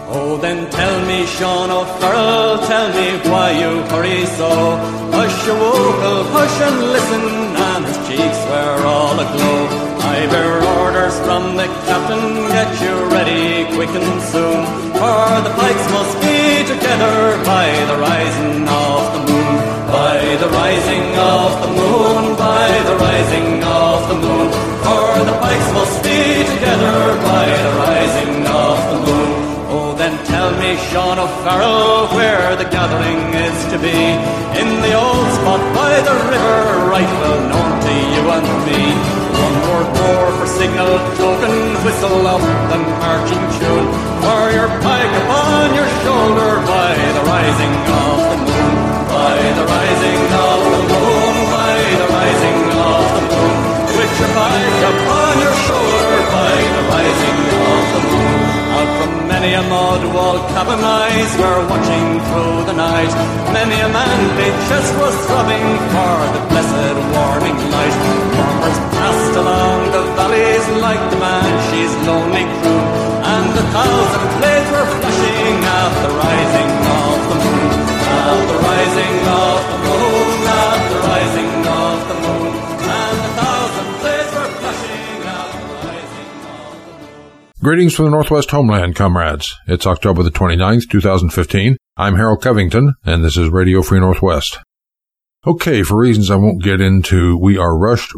Oh, then tell me, Sean O'Farrell, tell me why you hurry so. Hush your wokel, hush and listen, and his cheeks were all aglow. I bear orders from the captain, get you ready quick and soon, for the pikes must be together by the rising of the moon. By the rising of the moon, by the rising of the moon, for the pikes must be together by the rising of the moon. Oh, then tell me, Sean O'Farrell, where the gathering is to be. In the old spot by the river, right well known to you and me. One more roar for signal token, whistle out the marching tune, for your pike upon your shoulder by the rising of the moon. By the rising of the moon, by the rising of the moon, with your pike upon your shoulder by the rising of the moon. Out from many a mud wall cabin eyes were watching through the night. Many a manly chest was throbbing for the blessed warming light. Farmers passed along the valleys like the Banshee's lonely crew, and 1,000 blades were flashing at the rising of the moon. At the rising of the moon, at the rising of the moon, and 1,000 blades were flashing at the rising of the moon. Greetings from the Northwest homeland, comrades. It's October the 29th, 2015. I'm Harold Covington, and this is Radio Free Northwest. Okay, for reasons I won't get into, we are rushed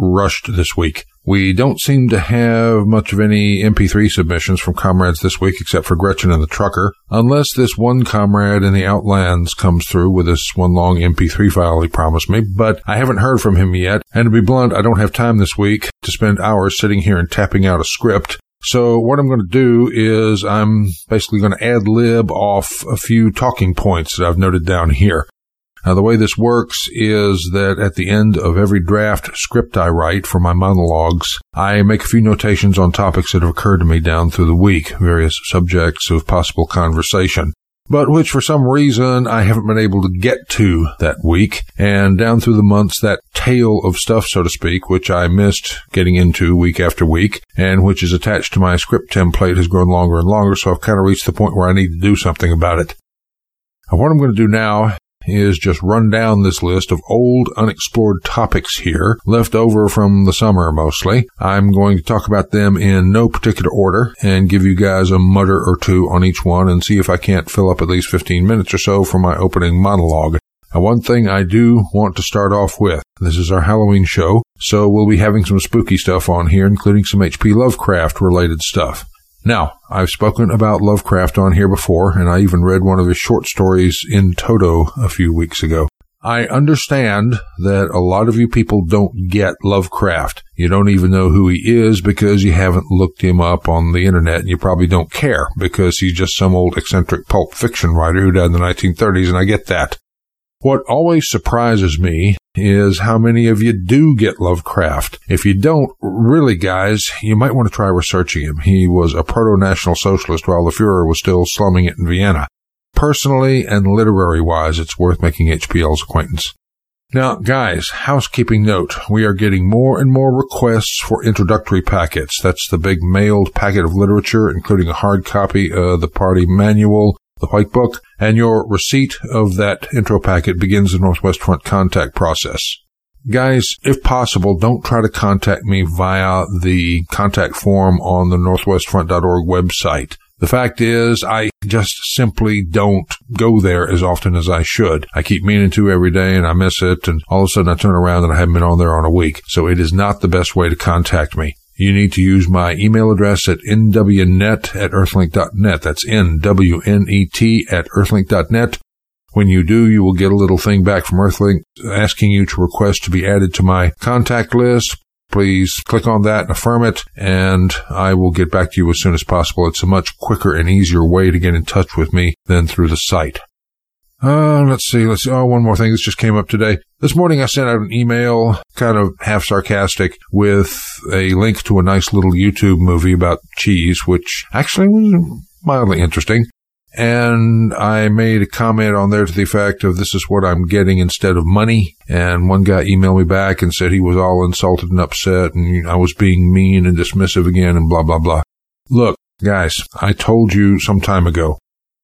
this week. We don't seem to have much of any MP3 submissions from comrades this week except for Gretchen and the Trucker, unless this one comrade in the Outlands comes through with this one long MP3 file he promised me, but I haven't heard from him yet, and to be blunt, I don't have time this week to spend hours sitting here and tapping out a script. So what I'm going to do is I'm basically going to ad-lib off a few talking points that I've noted down here. Now, the way this works is that at the end of every draft script I write for my monologues, I make a few notations on topics that have occurred to me down through the week, various subjects of possible conversation, but which for some reason I haven't been able to get to that week. And down through the months, that tail of stuff, so to speak, which I missed getting into week after week, and which is attached to my script template, has grown longer and longer, so I've kind of reached the point where I need to do something about it. Now, what I'm going to do now is just run down this list of old unexplored topics here, left over from the summer mostly. I'm going to talk about them in no particular order and give you guys a mutter or two on each one and see if I can't fill up at least 15 minutes or so for my opening monologue. Now, one thing I do want to start off with, this is our Halloween show, so we'll be having some spooky stuff on here, including some H.P. Lovecraft related stuff. Now, I've spoken about Lovecraft on here before, and I even read one of his short stories in toto a few weeks ago. I understand that a lot of you people don't get Lovecraft. You don't even know who he is because you haven't looked him up on the internet, and you probably don't care because he's just some old eccentric pulp fiction writer who died in the 1930s, and I get that. What always surprises me is how many of you do get Lovecraft. If you don't, really, guys, you might want to try researching him. He was a proto-National Socialist while the Fuhrer was still slumming it in Vienna. Personally and literary-wise, it's worth making HPL's acquaintance. Now, guys, housekeeping note. We are getting more and more requests for introductory packets. That's the big mailed packet of literature, including a hard copy of the party manual, the White Book, and your receipt of that intro packet begins the Northwest Front contact process. Guys, if possible, don't try to contact me via the contact form on the northwestfront.org website. The fact is, I just simply don't go there as often as I should. I keep meaning to every day, and I miss it, and all of a sudden I turn around and I haven't been on there in a week. So it is not the best way to contact me. You need to use my email address at nwnet@earthlink.net. That's NWNET@earthlink.net. When you do, you will get a little thing back from Earthlink asking you to request to be added to my contact list. Please click on that and affirm it, and I will get back to you as soon as possible. It's a much quicker and easier way to get in touch with me than through the site. Let's see. Oh, one more thing. This just came up today. This morning I sent out an email, kind of half sarcastic, with a link to a nice little YouTube movie about cheese, which actually was mildly interesting. And I made a comment on there to the effect of, this is what I'm getting instead of money. And one guy emailed me back and said he was all insulted and upset and I was being mean and dismissive again and blah, blah, blah. Look, Guys, I told you some time ago,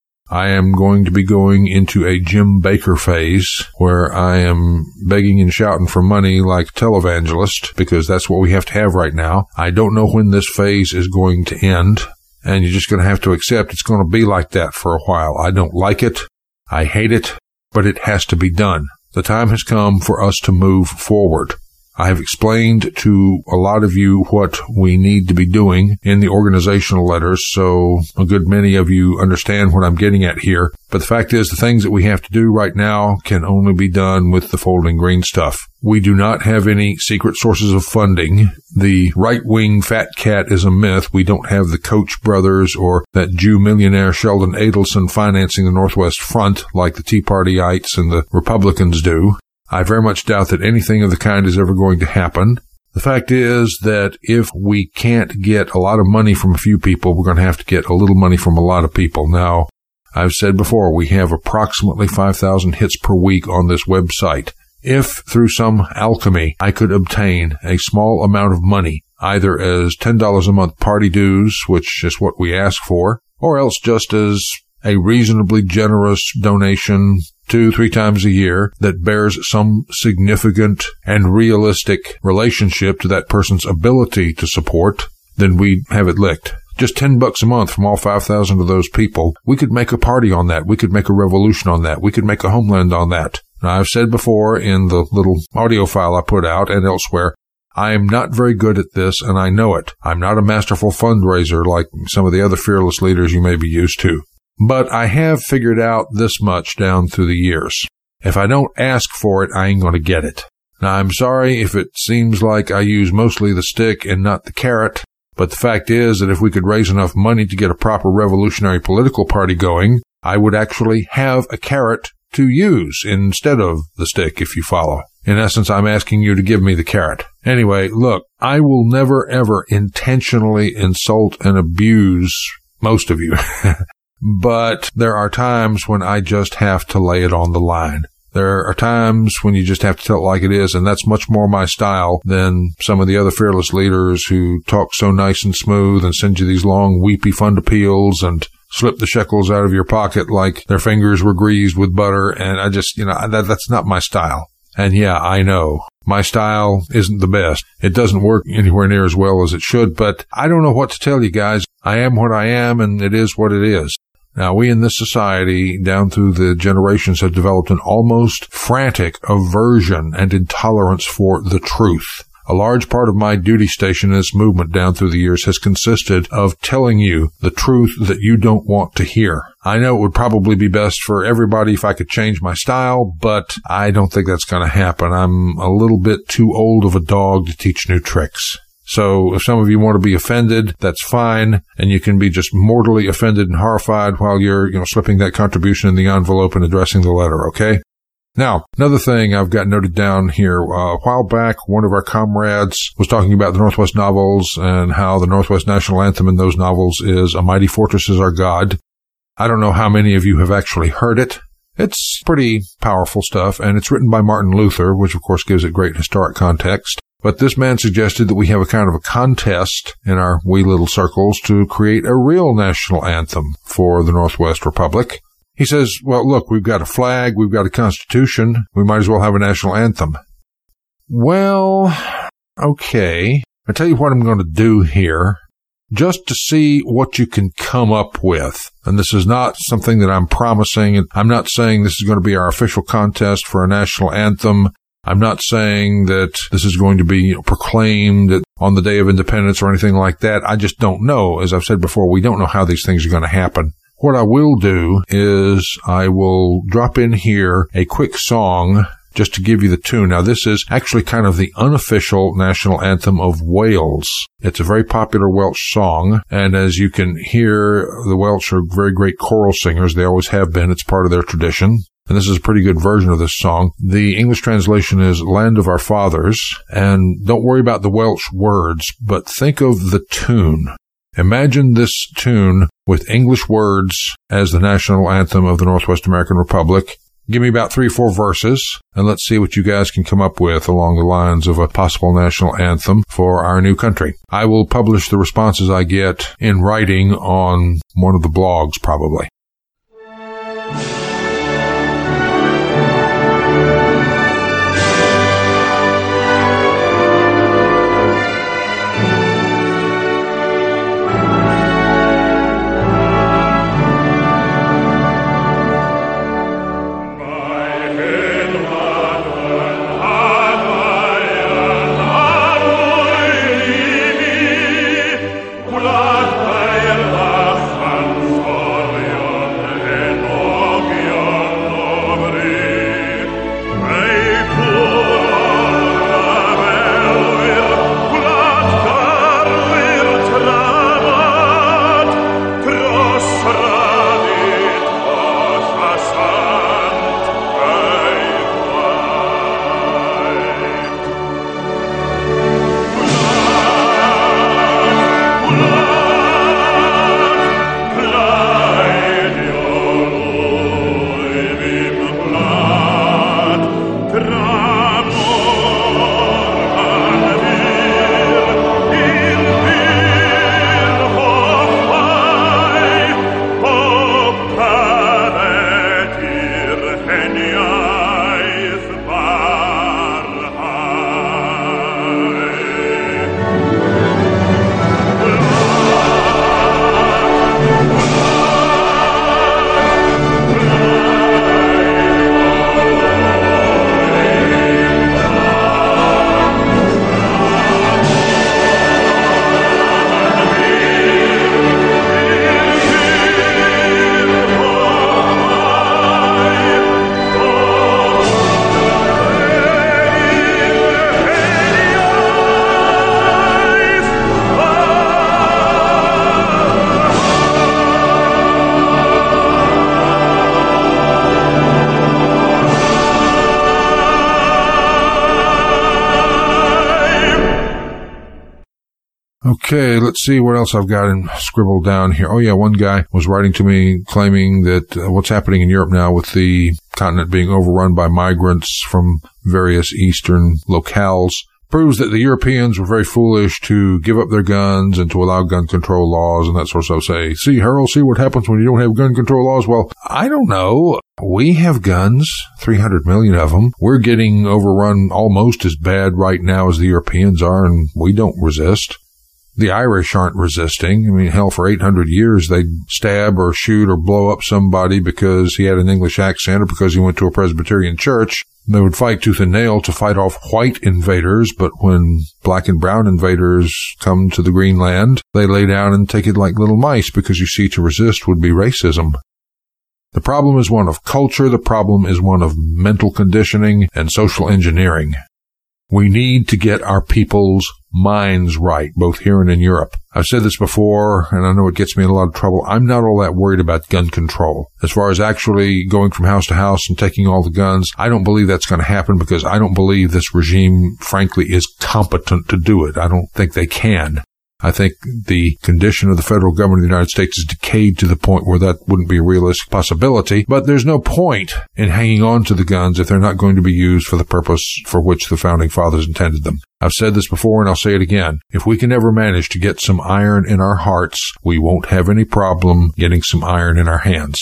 I am going to be going into a Jim Bakker phase where I am begging and shouting for money like a televangelist, because that's what we have to have right now. I don't know when this phase is going to end, and you're just going to have to accept it's going to be like that for a while. I don't like it. I hate it, but it has to be done. The time has come for us to move forward. I have explained to a lot of you what we need to be doing in the organizational letters, so a good many of you understand what I'm getting at here. But the fact is, the things that we have to do right now can only be done with the Folding Green stuff. We do not have any secret sources of funding. The right-wing fat cat is a myth. We don't have the Koch brothers or that Jew millionaire Sheldon Adelson financing the Northwest Front like the Tea Partyites and the Republicans do. I very much doubt that anything of the kind is ever going to happen. The fact is that if we can't get a lot of money from a few people, we're going to have to get a little money from a lot of people. Now, I've said before, we have approximately 5,000 hits per week on this website. If through some alchemy I could obtain a small amount of money, either as $10 a month party dues, which is what we ask for, or else just as a reasonably generous donation 2-3 times a year that bears some significant and realistic relationship to that person's ability to support, then we have it licked. Just $10 a month from all 5,000 of those people. We could make a party on that. We could make a revolution on that. We could make a homeland on that. Now, I've said before in the little audio file I put out and elsewhere, I am not very good at this, and I know it. I'm not a masterful fundraiser like some of the other fearless leaders you may be used to. But I have figured out this much down through the years. If I don't ask for it, I ain't going to get it. Now, I'm sorry if it seems like I use mostly the stick and not the carrot, but the fact is that if we could raise enough money to get a proper revolutionary political party going, I would actually have a carrot to use instead of the stick, if you follow. In essence, I'm asking you to give me the carrot. Anyway, look, I will never, ever intentionally insult and abuse most of you. But there are times when I just have to lay it on the line. There are times when you just have to tell it like it is, and that's much more my style than some of the other fearless leaders who talk so nice and smooth and send you these long, weepy fund appeals and slip the shekels out of your pocket like their fingers were greased with butter, and I just, that's not my style. And yeah, I know. My style isn't the best. It doesn't work anywhere near as well as it should, but I don't know what to tell you guys. I am what I am, and it is what it is. Now, we in this society, down through the generations, have developed an almost frantic aversion and intolerance for the truth. A large part of my duty station in this movement down through the years has consisted of telling you the truth that you don't want to hear. I know it would probably be best for everybody if I could change my style, but I don't think that's going to happen. I'm a little bit too old of a dog to teach new tricks. So if some of you want to be offended, that's fine, and you can be just mortally offended and horrified while you're, slipping that contribution in the envelope and addressing the letter, okay? Now, another thing I've got noted down here, a while back, one of our comrades was talking about the Northwest novels and how the Northwest national anthem in those novels is "A Mighty Fortress is Our God." I don't know how many of you have actually heard it. It's pretty powerful stuff, and it's written by Martin Luther, which of course gives it great historic context. But this man suggested that we have a kind of a contest in our wee little circles to create a real national anthem for the Northwest Republic. He says, well, look, we've got a flag, we've got a constitution, we might as well have a national anthem. Well, okay. I tell you what I'm going to do here, just to see what you can come up with. And this is not something that I'm promising. I'm not saying this is going to be our official contest for a national anthem. I'm not saying that this is going to be proclaimed on the Day of Independence or anything like that. I just don't know. As I've said before, we don't know how these things are going to happen. What I will do is I will drop in here a quick song just to give you the tune. Now, this is actually kind of the unofficial national anthem of Wales. It's a very popular Welsh song, and as you can hear, the Welsh are very great choral singers. They always have been. It's part of their tradition. And this is a pretty good version of this song. The English translation is Land of Our Fathers. And don't worry about the Welsh words, but think of the tune. Imagine this tune with English words as the national anthem of the Northwest American Republic. Give me about 3 or 4 verses, and let's see what you guys can come up with along the lines of a possible national anthem for our new country. I will publish the responses I get in writing on one of the blogs, probably. Okay, let's see what else I've got scribbled down here. Oh yeah, one guy was writing to me claiming that what's happening in Europe now with the continent being overrun by migrants from various eastern locales proves that the Europeans were very foolish to give up their guns and to allow gun control laws and that sort of stuff. See, Harold, see what happens when you don't have gun control laws? Well, I don't know. We have guns, 300 million of them. We're getting overrun almost as bad right now as the Europeans are, and we don't resist. The Irish aren't resisting. I mean, hell, for 800 years, they'd stab or shoot or blow up somebody because he had an English accent or because he went to a Presbyterian church. They would fight tooth and nail to fight off white invaders, but when black and brown invaders come to the Greenland, they lay down and take it like little mice because, you see, to resist would be racism. The problem is one of culture. The problem is one of mental conditioning and social engineering. We need to get our people's minds right, both here and in Europe. I've said this before, and I know it gets me in a lot of trouble. I'm not all that worried about gun control. As far as actually going from house to house and taking all the guns, I don't believe that's going to happen because I don't believe this regime, frankly, is competent to do it. I don't think they can. I think the condition of the federal government of the United States is decayed to the point where that wouldn't be a realistic possibility. But there's no point in hanging on to the guns if they're not going to be used for the purpose for which the founding fathers intended them. I've said this before and I'll say it again. If we can ever manage to get some iron in our hearts, we won't have any problem getting some iron in our hands.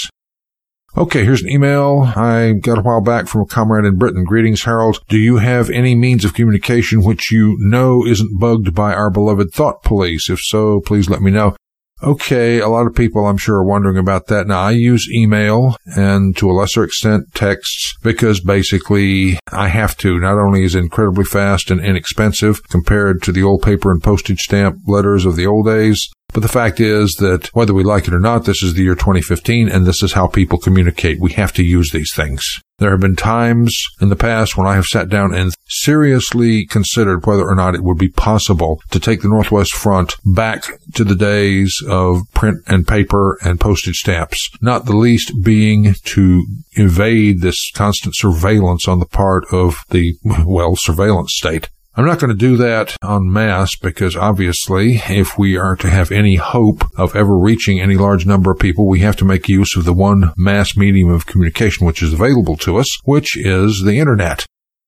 Okay, here's an email I got a while back from a comrade in Britain. Greetings, Harold. Do you have any means of communication which you know isn't bugged by our beloved thought police? If so, please let me know. Okay, a lot of people, I'm sure, are wondering about that. Now, I use email and to a lesser extent texts because basically I have to. Not only is it incredibly fast and inexpensive compared to the old paper and postage stamp letters of the old days, but the fact is that whether we like it or not, this is the year 2015, and this is how people communicate. We have to use these things. There have been times in the past when I have sat down and seriously considered whether or not it would be possible to take the Northwest Front back to the days of print and paper and postage stamps, not the least being to evade this constant surveillance on the part of the, surveillance state. I'm not going to do that en masse because obviously if we are to have any hope of ever reaching any large number of people, we have to make use of the one mass medium of communication which is available to us, which is the internet.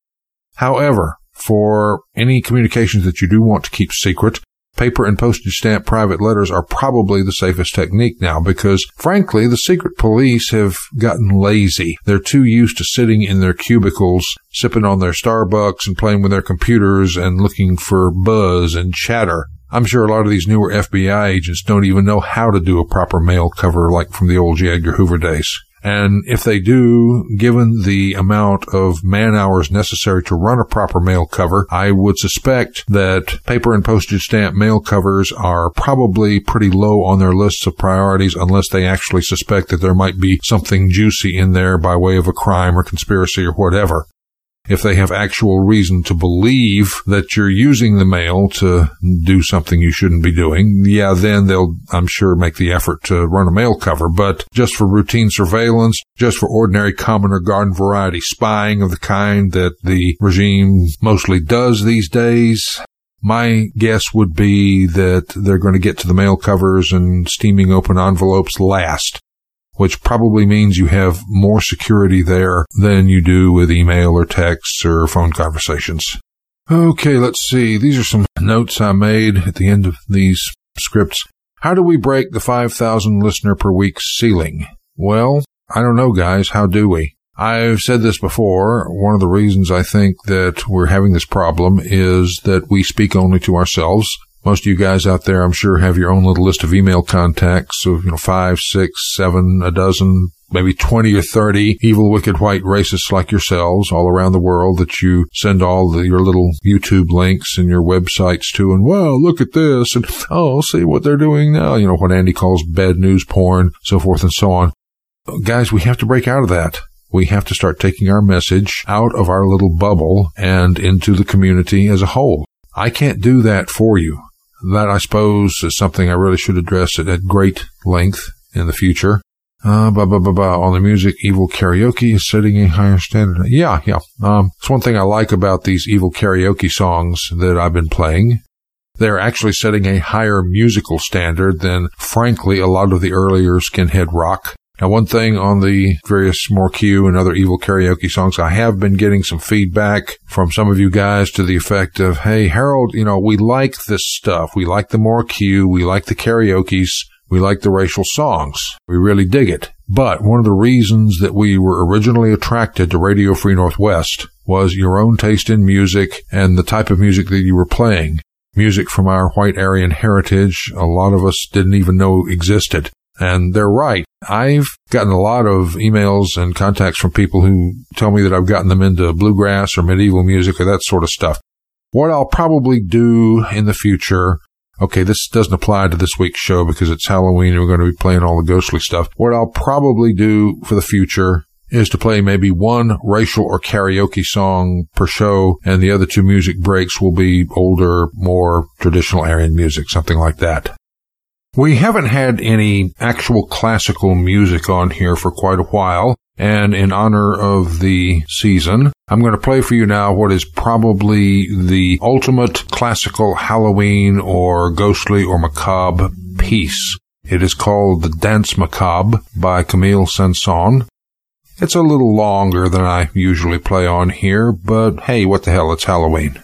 However, for any communications that you do want to keep secret, paper and postage stamp private letters are probably the safest technique now because, frankly, the secret police have gotten lazy. They're too used to sitting in their cubicles, sipping on their Starbucks and playing with their computers and looking for buzz and chatter. I'm sure a lot of these newer FBI agents don't even know how to do a proper mail cover like from the old J. Edgar Hoover days. And if they do, given the amount of man-hours necessary to run a proper mail cover, I would suspect that paper and postage stamp mail covers are probably pretty low on their lists of priorities unless they actually suspect that there might be something juicy in there by way of a crime or conspiracy or whatever. If they have actual reason to believe that you're using the mail to do something you shouldn't be doing, yeah, then they'll, I'm sure, make the effort to run a mail cover. But just for routine surveillance, just for ordinary common or garden variety spying of the kind that the regime mostly does these days, my guess would be that they're going to get to the mail covers and steaming open envelopes last, which probably means you have more security there than you do with email or texts or phone conversations. Okay, let's see. These are some notes I made at the end of these scripts. How do we break the 5,000 listener per week ceiling? Well, I don't know, guys. How do we? I've said this before. One of the reasons I think that we're having this problem is that we speak only to ourselves. Most of you guys out there, I'm sure, have your own little list of email contacts of, 5, 6, 7, a dozen, maybe 20 or 30 evil, wicked, white racists like yourselves all around the world that you send all your little YouTube links and your websites to. And, well, look at this. And, oh, see what they're doing now. What Andy calls bad news porn, so forth and so on. Guys, we have to break out of that. We have to start taking our message out of our little bubble and into the community as a whole. I can't do that for you. That, I suppose, is something I really should address at great length in the future. On the music, Evil Karaoke is setting a higher standard. Yeah. It's one thing I like about these Evil Karaoke songs that I've been playing. They're actually setting a higher musical standard than, frankly, a lot of the earlier skinhead rock. Now, one thing on the various More Q and other Evil Karaoke songs, I have been getting some feedback from some of you guys to the effect of, hey, Harold, we like this stuff. We like the More Q. We like the karaoke's. We like the racial songs. We really dig it. But one of the reasons that we were originally attracted to Radio Free Northwest was your own taste in music and the type of music that you were playing. Music from our white Aryan heritage, a lot of us didn't even know existed. And they're right. I've gotten a lot of emails and contacts from people who tell me that I've gotten them into bluegrass or medieval music or that sort of stuff. What I'll probably do in the future, okay, this doesn't apply to this week's show because it's Halloween and we're going to be playing all the ghostly stuff. What I'll probably do for the future is to play maybe one racial or karaoke song per show, and the other two music breaks will be older, more traditional Aryan music, something like that. We haven't had any actual classical music on here for quite a while, and in honor of the season, I'm going to play for you now what is probably the ultimate classical Halloween or ghostly or macabre piece. It is called The Dance Macabre by Camille Saint-Saëns. It's a little longer than I usually play on here, but hey, what the hell, it's Halloween.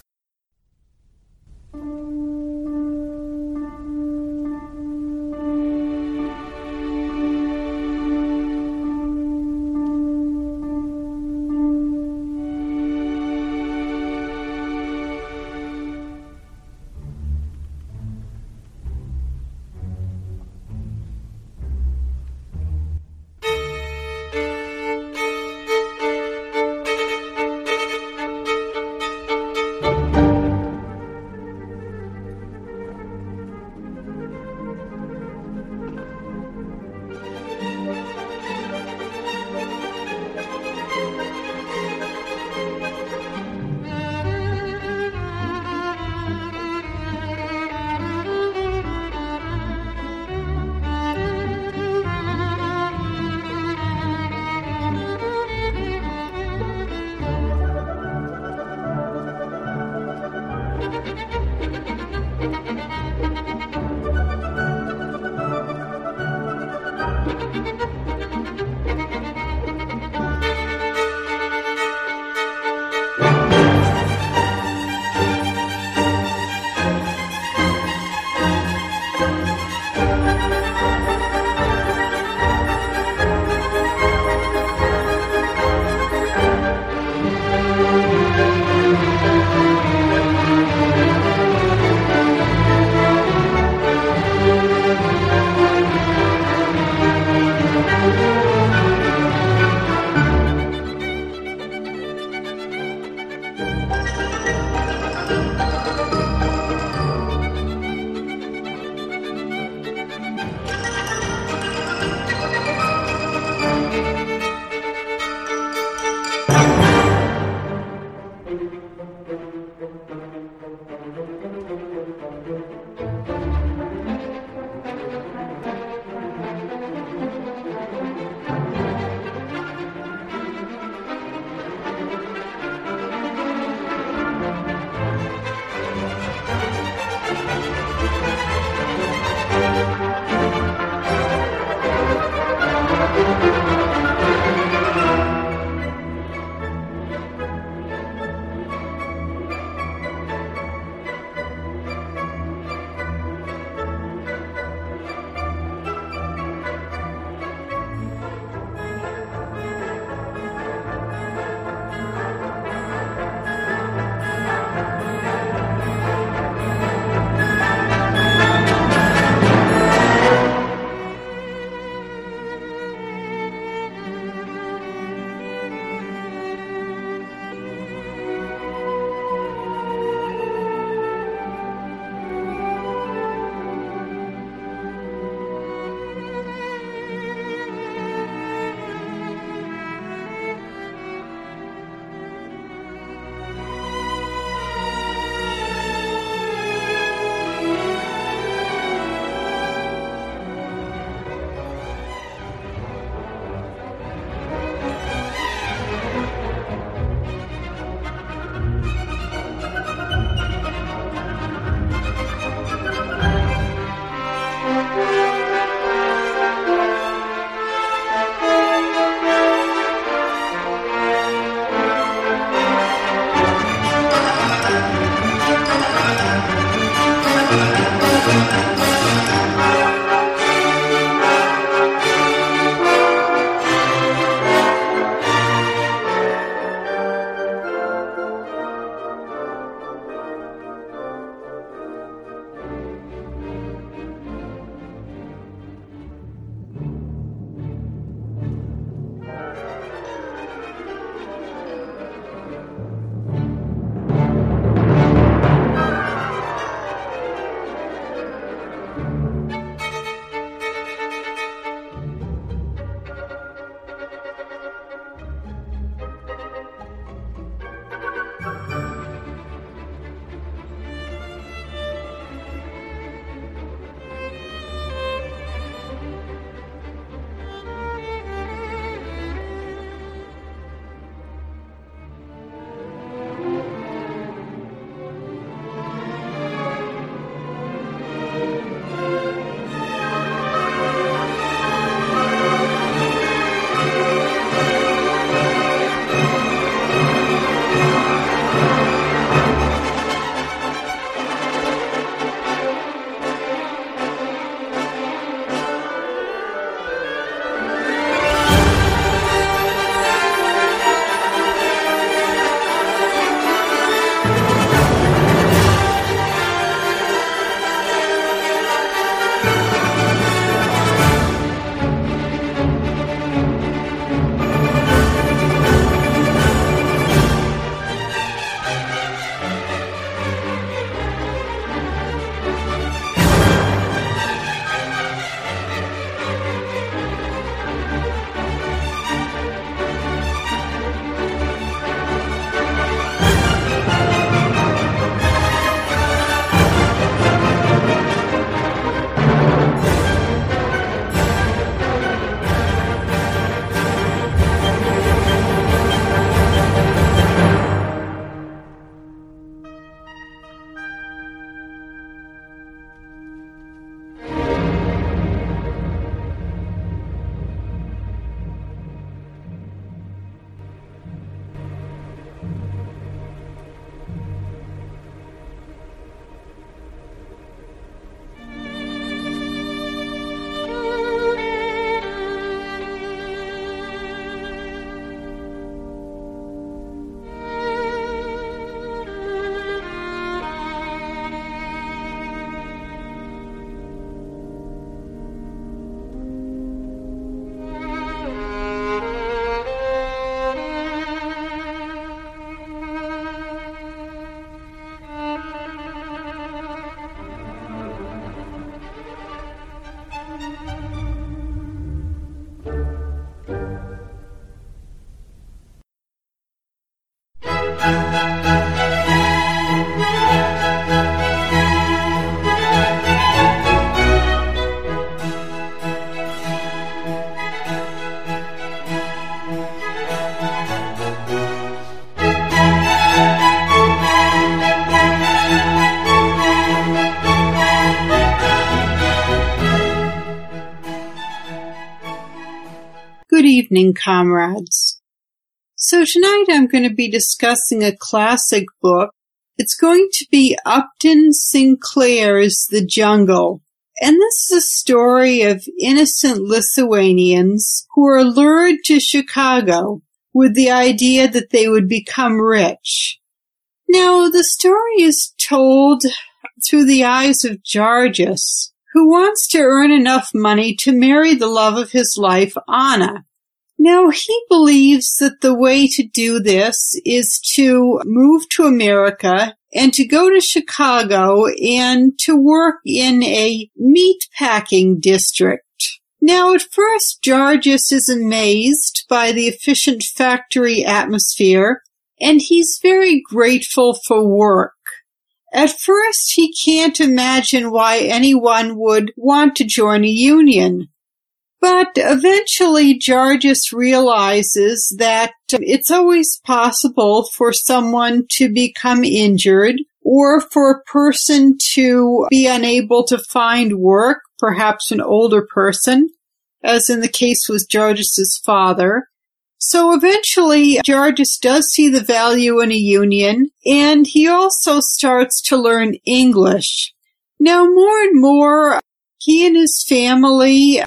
evening, comrades. So tonight I'm going to be discussing a classic book. It's going to be Upton Sinclair's The Jungle. And this is a story of innocent Lithuanians who are lured to Chicago with the idea that they would become rich. Now, the story is told through the eyes of Georgius, who wants to earn enough money to marry the love of his life, Anna. Now, he believes that the way to do this is to move to America and to go to Chicago and to work in a meat-packing district. Now, at first, Georgius is amazed by the efficient factory atmosphere, and he's very grateful for work. At first, he can't imagine why anyone would want to join a union. But eventually, Georgius realizes that it's always possible for someone to become injured or for a person to be unable to find work, perhaps an older person, as in the case with Georgius's father. So eventually, Georgius does see the value in a union, and he also starts to learn English. Now, more and more, he and his family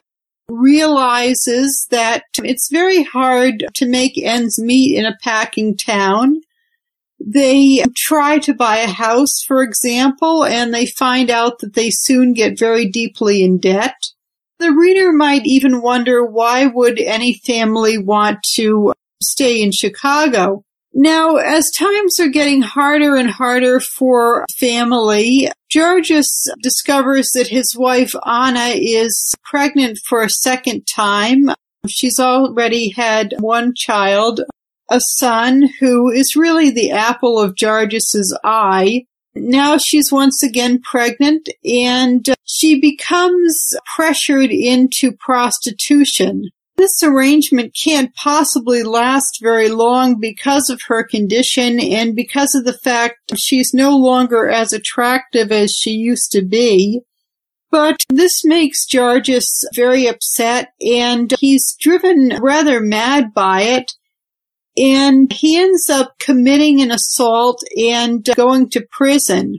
realizes that it's very hard to make ends meet in a packing town. They try to buy a house, for example, and they find out that they soon get very deeply in debt. The reader might even wonder, why would any family want to stay in Chicago? Now, as times are getting harder and harder for family, Georgius discovers that his wife, Anna, is pregnant for a second time. She's already had one child, a son who is really the apple of Georgius's eye. Now she's once again pregnant, and she becomes pressured into prostitution. This arrangement can't possibly last very long because of her condition and because of the fact she's no longer as attractive as she used to be. But this makes Georgius very upset, and he's driven rather mad by it. And he ends up committing an assault and going to prison.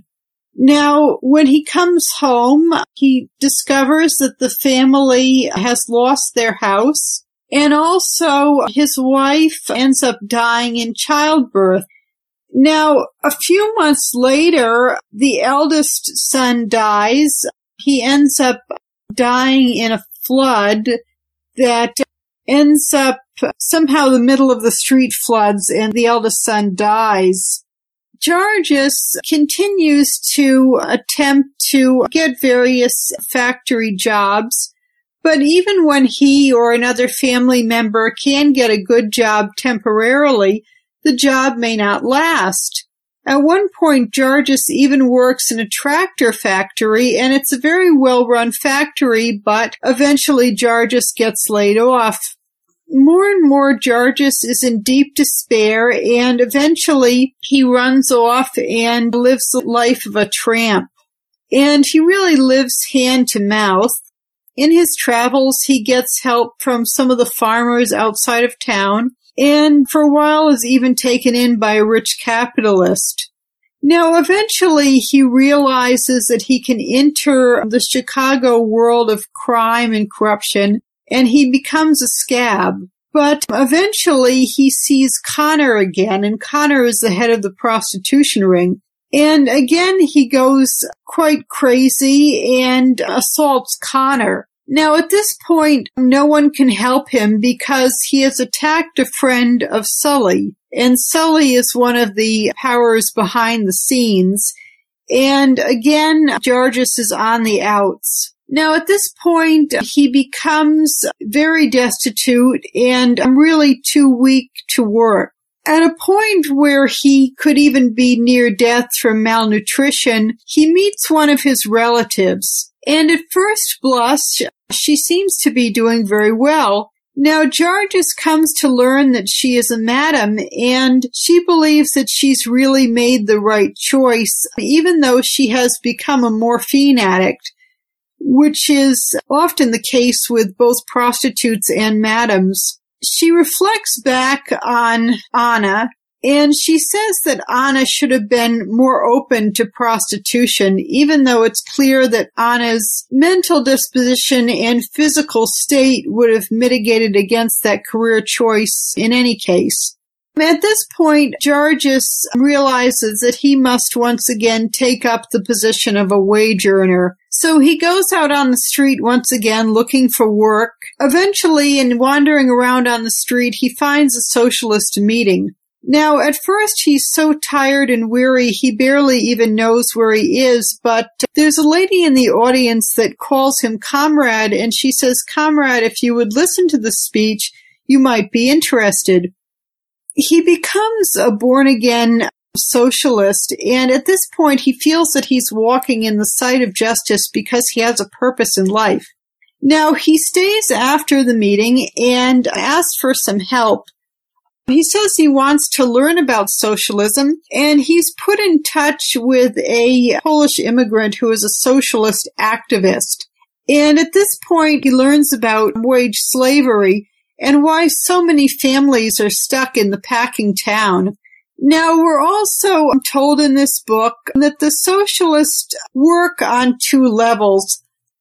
Now, when he comes home, he discovers that the family has lost their house, and also his wife ends up dying in childbirth. Now, a few months later, the eldest son dies. He ends up dying in a flood that ends up somehow the middle of the street floods, and the eldest son dies. Georgius continues to attempt to get various factory jobs, but even when he or another family member can get a good job temporarily, the job may not last. At one point, Georgius even works in a tractor factory, and it's a very well-run factory, but eventually Georgius gets laid off. More and more, Georgius is in deep despair, and eventually he runs off and lives the life of a tramp. And he really lives hand to mouth. In his travels, he gets help from some of the farmers outside of town, and for a while is even taken in by a rich capitalist. Now, eventually, he realizes that he can enter the Chicago world of crime and corruption, and he becomes a scab. But eventually he sees Connor again, and Connor is the head of the prostitution ring. And again he goes quite crazy and assaults Connor. Now at this point, no one can help him because he has attacked a friend of Sully. And Sully is one of the powers behind the scenes. And again, Georgius is on the outs. Now, at this point, he becomes very destitute and really too weak to work. At a point where he could even be near death from malnutrition, he meets one of his relatives. And at first blush, she seems to be doing very well. Now, Georgius comes to learn that she is a madam, and she believes that she's really made the right choice, even though she has become a morphine addict, which is often the case with both prostitutes and madams. she reflects back on Anna, and she says that Anna should have been more open to prostitution, even though it's clear that Anna's mental disposition and physical state would have mitigated against that career choice in any case. At this point, Georges realizes that he must once again take up the position of a wage earner. So he goes out on the street once again looking for work. Eventually, in wandering around on the street, he finds a socialist meeting. Now, at first, he's so tired and weary, he barely even knows where he is, but there's a lady in the audience that calls him comrade, and she says, "Comrade, if you would listen to the speech, you might be interested." He becomes a born-again socialist, and at this point he feels that he's walking in the sight of justice because he has a purpose in life. Now, he stays after the meeting and asks for some help. He says he wants to learn about socialism, and he's put in touch with a Polish immigrant who is a socialist activist. And at this point, he learns about wage slavery and why so many families are stuck in the packing town. Now, we're also told in this book that the socialists work on two levels.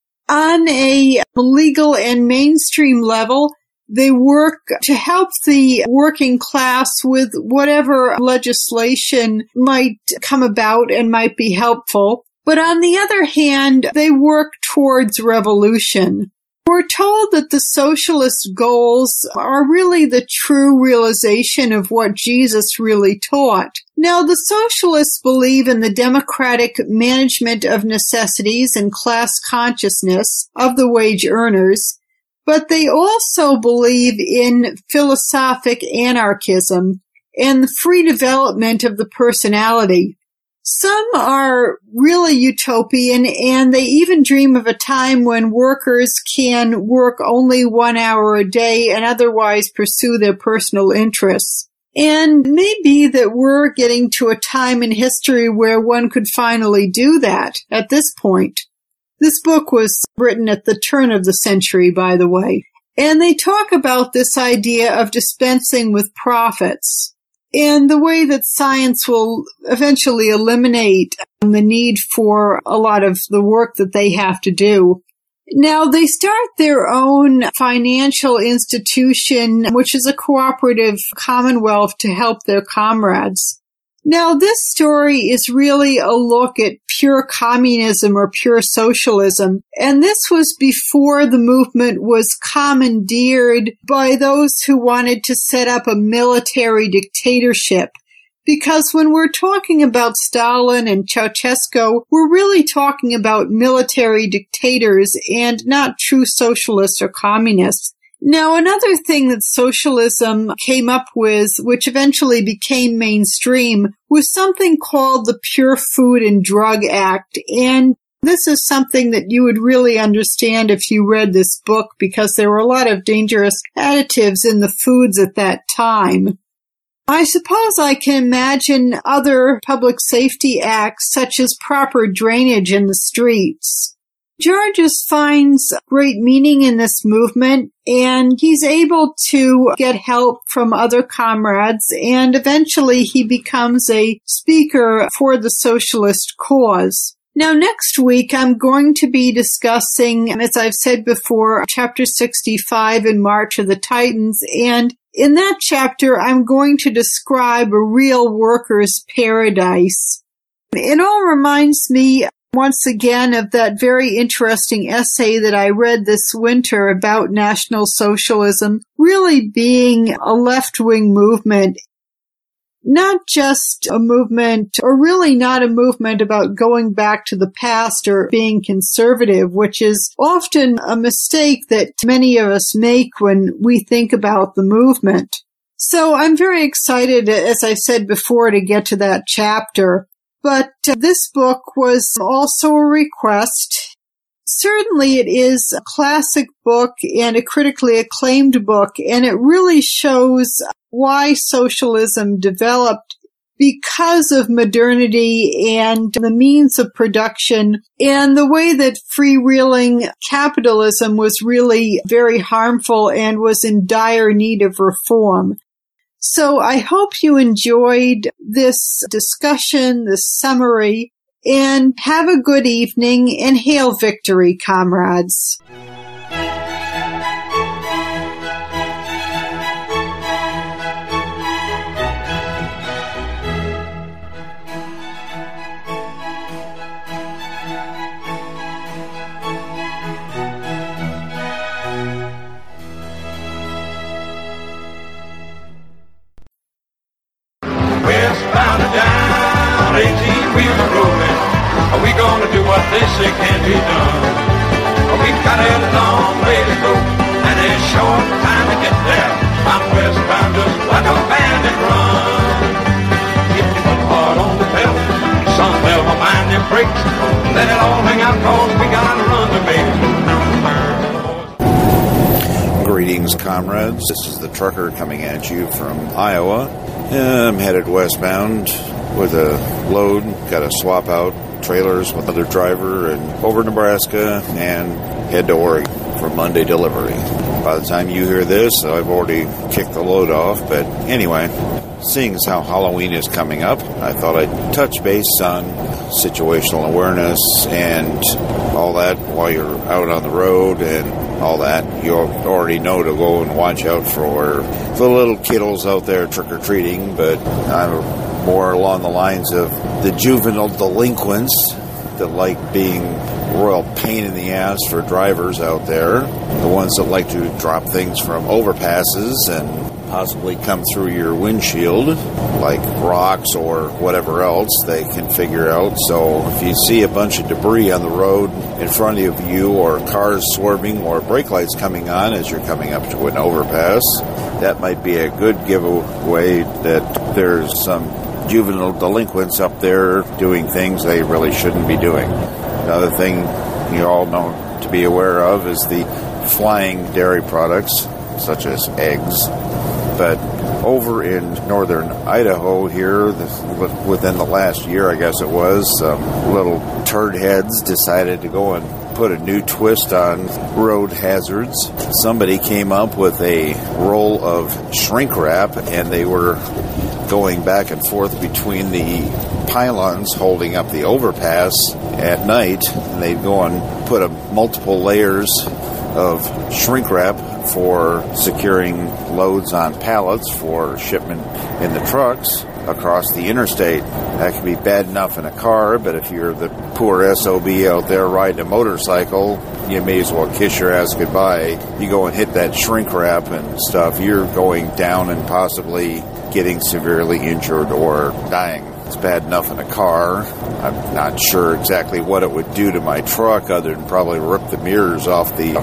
On a legal and mainstream level, they work to help the working class with whatever legislation might come about and might be helpful. But on the other hand, they work towards revolution. We're told that the socialist goals are really the true realization of what Jesus really taught. Now, the socialists believe in the democratic management of necessities and class consciousness of the wage earners, but they also believe in philosophic anarchism and the free development of the personality. Some are really utopian, and they even dream of a time when workers can work only 1 hour a day and otherwise pursue their personal interests. And maybe that we're getting to a time in history where one could finally do that at this point. This book was written at the turn of the century, by the way. And they talk about this idea of dispensing with profits and the way that science will eventually eliminate the need for a lot of the work that they have to do. Now, they start their own financial institution, which is a cooperative commonwealth to help their comrades. Now, this story is really a look at pure communism or pure socialism, and this was before the movement was commandeered by those who wanted to set up a military dictatorship. Because when we're talking about Stalin and Ceausescu, we're really talking about military dictators and not true socialists or communists. Now, another thing that socialism came up with, which eventually became mainstream, was something called the Pure Food and Drug Act. And this is something that you would really understand if you read this book, because there were a lot of dangerous additives in the foods at that time. I suppose I can imagine other public safety acts, such as proper drainage in the streets. Georges finds great meaning in this movement, and he's able to get help from other comrades, and eventually he becomes a speaker for the socialist cause. Now, next week, I'm going to be discussing, as I've said before, Chapter 65 in March of the Titans, and in that chapter, I'm going to describe a real worker's paradise. It all reminds me once again of that very interesting essay that I read this winter about National Socialism really being a left-wing movement, not just a movement, or really not a movement about going back to the past or being conservative, which is often a mistake that many of us make when we think about the movement. So I'm very excited, as I said before, to get to that chapter. But this book was also a request. Certainly it is a classic book and a critically acclaimed book, and it really shows why socialism developed because of modernity and the means of production and the way that freewheeling capitalism was really very harmful and was in dire need of reform. So I hope you enjoyed this discussion, this summary, and have a good evening and hail victory, comrades. They say can't be done. We've got a long way to go, and a short time to get there. I'm westbound, just like a bandit run. If you put hard on the pedal, son, never mind them brakes. Let it all hang out, cause we gotta run the base. Greetings, comrades. This is the trucker coming at you from Iowa. I'm headed westbound with a load. Got to swap out trailers with another driver and over Nebraska and head to Oregon for Monday delivery. By the time you hear this, I've already kicked the load off. But anyway, seeing as how Halloween is coming up, I thought I'd touch base on situational awareness and all that while you're out on the road and all that. You already know to go and watch out for the little kiddos out there trick-or-treating, but I'm more along the lines of the juvenile delinquents that like being royal pain in the ass for drivers out there, the ones that like to drop things from overpasses and possibly come through your windshield, like rocks or whatever else they can figure out. So if you see a bunch of debris on the road in front of you, or cars swerving, or brake lights coming on as you're coming up to an overpass, that might be a good giveaway that there's some juvenile delinquents up there doing things they really shouldn't be doing. Another thing you all know to be aware of is the flying dairy products, such as eggs. But over in northern Idaho here, within the last year, I guess it was, little turd heads decided to go and put a new twist on road hazards. Somebody came up with a roll of shrink wrap, and they were going back and forth between the pylons holding up the overpass at night, and they'd go and put multiple layers of shrink wrap for securing loads on pallets for shipment in the trucks across the interstate. That can be bad enough in a car, but if you're the poor SOB out there riding a motorcycle, you may as well kiss your ass goodbye. You go and hit that shrink wrap and stuff, you're going down and possibly getting severely injured or dying. It's bad enough in a car. I'm not sure exactly what it would do to my truck other than probably rip the mirrors off the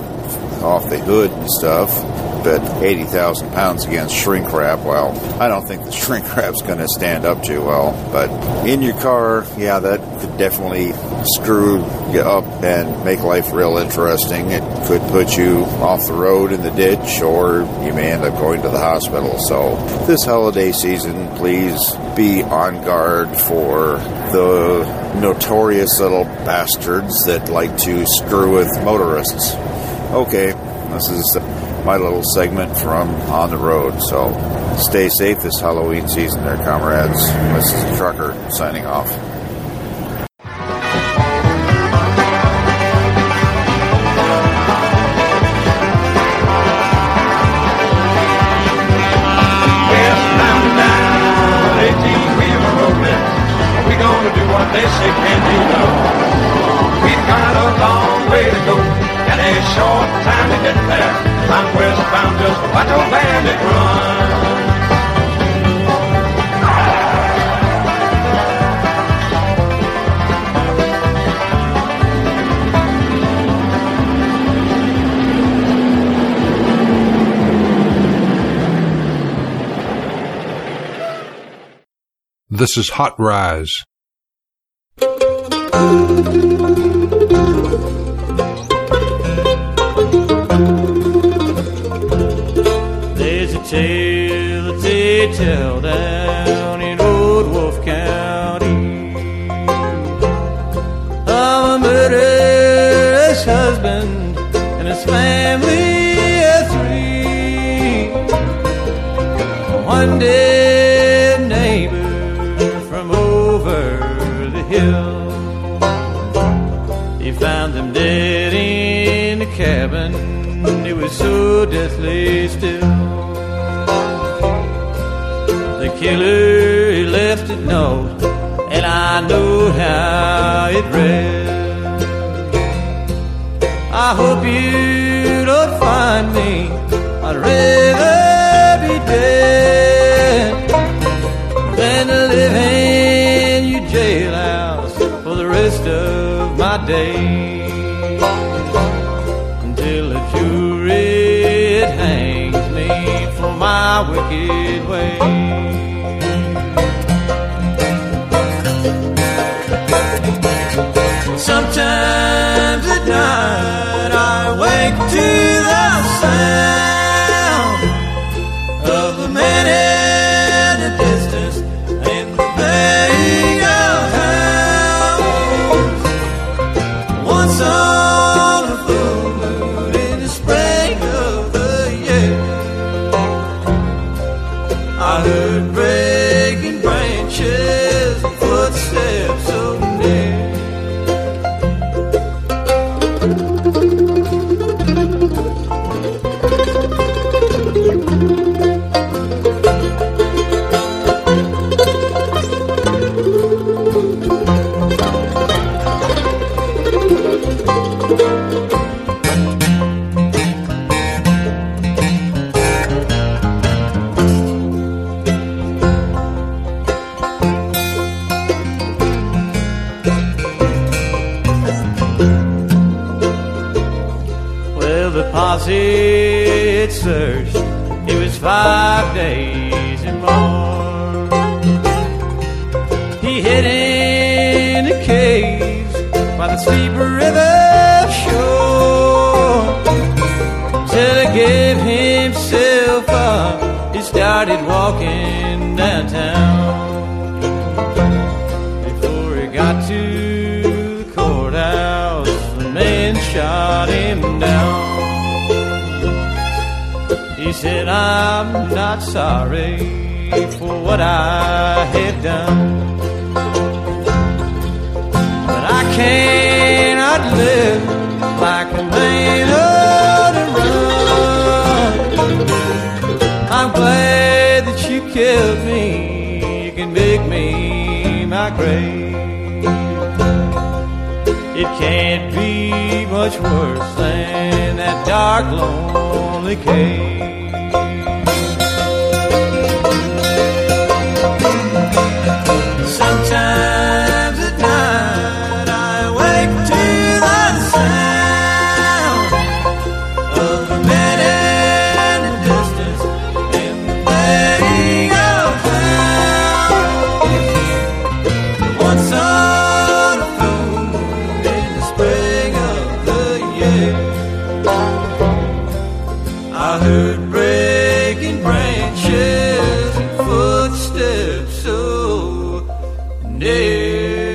off the hood and stuff. But 80,000 pounds against shrink wrap, well, I don't think the shrink wrap's going to stand up too well. But in your car, yeah, that could definitely screw you up and make life real interesting. It could put you off the road in the ditch, or you may end up going to the hospital. So this holiday season, please be on guard for the notorious little bastards that like to screw with motorists. Okay, this is my little segment from On the Road. So stay safe this Halloween season there, comrades. This is the Trucker signing off. They say can't be done. We've got a long way to go and a short time to get there. I'm westbound, just like a bandit run. This is Hot Rise. There's a tale that they tell down in old ex-husband and his family of 3. One day a neighbor from over the hill, he found them dead in the cabin. It was so deathly still. The killer, he left a note, and I know how it read. I hope you don't find me, I'd rather be dead than to live in your jailhouse for the rest of my days, until the jury hangs me for my wicked ways. Sometimes at night I wake to the sound of the man in the distance and the baying of hounds. Once on a full moon in the spring of the year, I heard breaking branches and footsteps so near. It searched, it was 5 days and more. He hid in the caves by the Sleeper River shore, till he gave himself up. He started walking downtown. Before he got to the courthouse, the men shot him down. He said, I'm not sorry for what I had done, but I cannot live like a man on the run. I'm glad that you killed me. You can make me my grave. It can't be much worse than that dark, lonely cave. Sometimes at night I wake to the sound of the men in the distance and the baying of hounds. Once on a full moon in the spring of the year, I heard breaking branches and footsteps so near.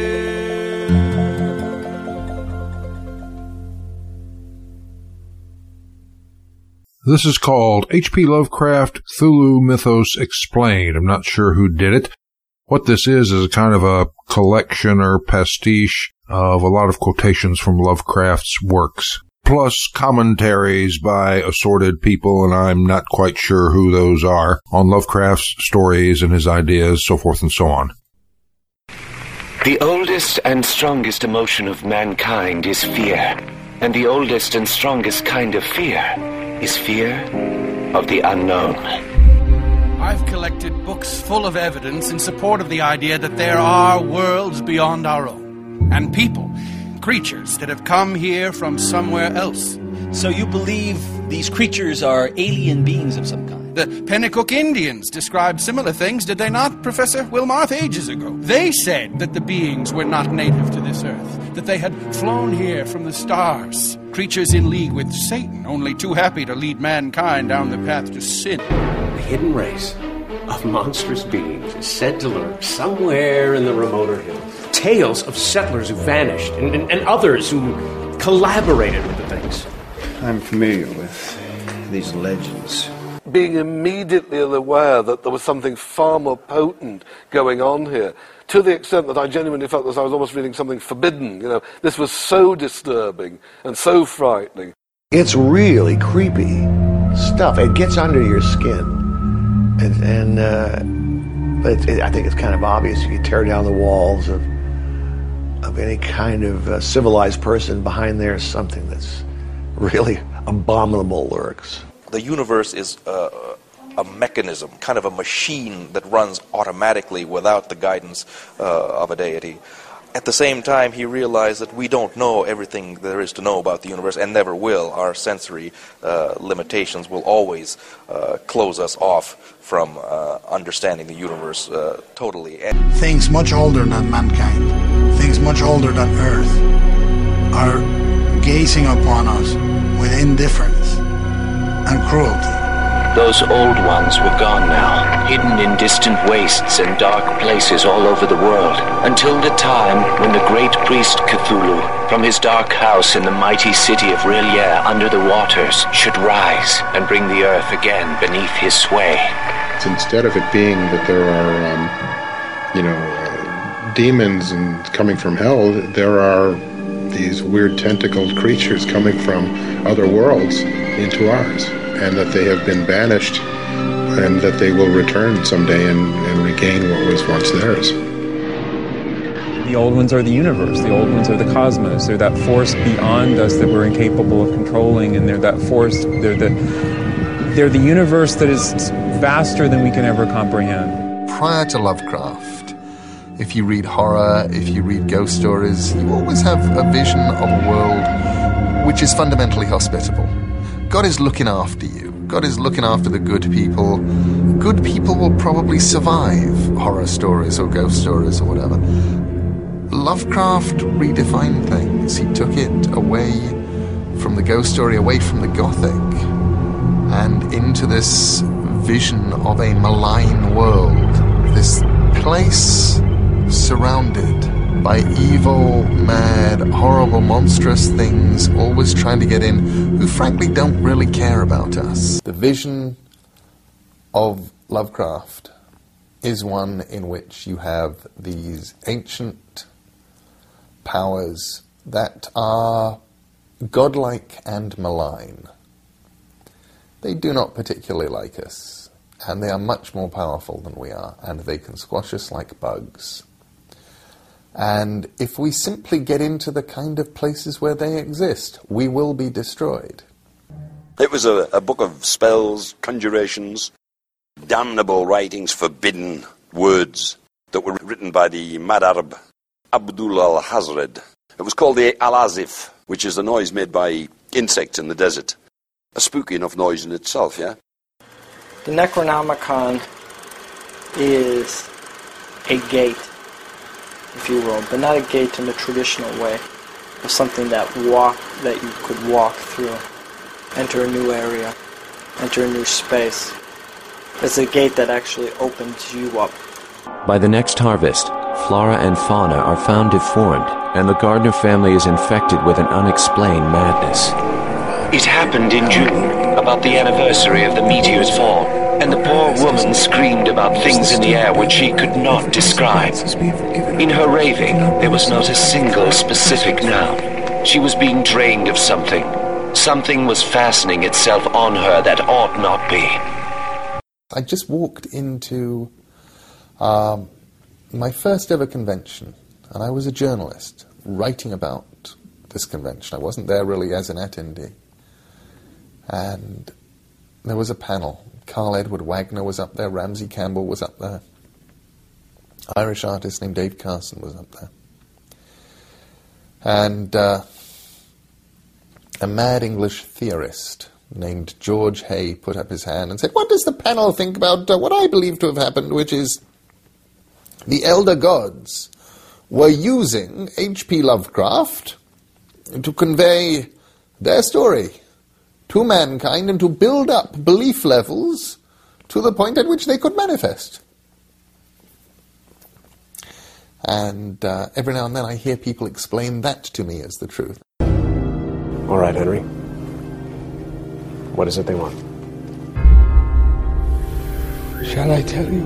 This is called H.P. Lovecraft Cthulhu Mythos Explained. I'm not sure who did it. What this is a kind of a collection or pastiche of a lot of quotations from Lovecraft's works, plus commentaries by assorted people, and I'm not quite sure who those are, on Lovecraft's stories and his ideas, so forth and so on. The oldest and strongest emotion of mankind is fear, and the oldest and strongest kind of fear is fear of the unknown. I've collected books full of evidence in support of the idea that there are worlds beyond our own, and people, creatures that have come here from somewhere else. So you believe these creatures are alien beings of some kind? The Pennacook Indians described similar things, did they not, Professor Wilmarth, ages ago? They said that the beings were not native to this earth, that they had flown here from the stars, creatures in league with Satan, only too happy to lead mankind down the path to sin. A hidden race of monstrous beings is said to lurk somewhere in the remoter hills. Tales of settlers who vanished and others who collaborated with the things. I'm familiar with these legends. Being immediately aware that there was something far more potent going on here, to the extent that I genuinely felt that I was almost reading something forbidden. You know, this was so disturbing and so frightening. It's really creepy stuff. It gets under your skin. But I think it's kind of obvious if you tear down the walls of any kind of civilized person, behind there is something that's really abominable lurks. The universe is a mechanism, kind of a machine that runs automatically without the guidance of a deity. At the same time, he realized that we don't know everything there is to know about the universe, and never will. Our sensory limitations will always close us off from understanding the universe totally. Things much older than mankind, things much older than Earth, are gazing upon us with indifference and cruelty. Those old ones were gone now, hidden in distant wastes and dark places all over the world, until the time when the great priest Cthulhu, from his dark house in the mighty city of R'lyeh under the waters, should rise and bring the earth again beneath his sway. So instead of it being that there are, demons and coming from hell, there are these weird tentacled creatures coming from other worlds into ours, and that they have been banished, and that they will return someday and regain what was once theirs. The old ones are the universe, the old ones are the cosmos, they're that force beyond us that we're incapable of controlling, and they're that force, they're the universe that is vaster than we can ever comprehend. Prior to Lovecraft, if you read horror, if you read ghost stories, you always have a vision of a world which is fundamentally hospitable. God is looking after you. God is looking after the good people. Good people will probably survive horror stories or ghost stories or whatever. Lovecraft redefined things. He took it away from the ghost story, away from the Gothic, and into this vision of a malign world. This place surrounded by evil, mad, horrible, monstrous things always trying to get in, who frankly don't really care about us. The vision of Lovecraft is one in which you have these ancient powers that are godlike and malign. They do not particularly like us, and they are much more powerful than we are, and they can squash us like bugs. And if we simply get into the kind of places where they exist, we will be destroyed. It was a book of spells, conjurations, damnable writings, forbidden words that were written by the mad Arab Abdul al-Hazred. It was called the Al-Azif, which is the noise made by insects in the desert. A spooky enough noise in itself, yeah? The Necronomicon is a gate, if you will, but not a gate in the traditional way of something that you could walk through, enter a new area, enter a new space. It's a gate that actually opens you up. By the next harvest, flora and fauna are found deformed, and the Gardner family is infected with an unexplained madness. It happened in June, about the anniversary of the meteor's fall, and the poor woman screamed about things in the air which she could not describe. In her raving, there was not a single specific noun. She was being drained of something. Something was fastening itself on her that ought not be. I just walked into my first ever convention, and I was a journalist writing about this convention. I wasn't there really as an attendee. And there was a panel. Carl Edward Wagner was up there, Ramsey Campbell was up there, Irish artist named Dave Carson was up there. And a mad English theorist named George Hay put up his hand and said, "What does the panel think about what I believe to have happened, which is the elder gods were using H.P. Lovecraft to convey their story to mankind and to build up belief levels to the point at which they could manifest." And every now and then I hear people explain that to me as the truth. All right, Henry. What is it they want? Shall I tell you?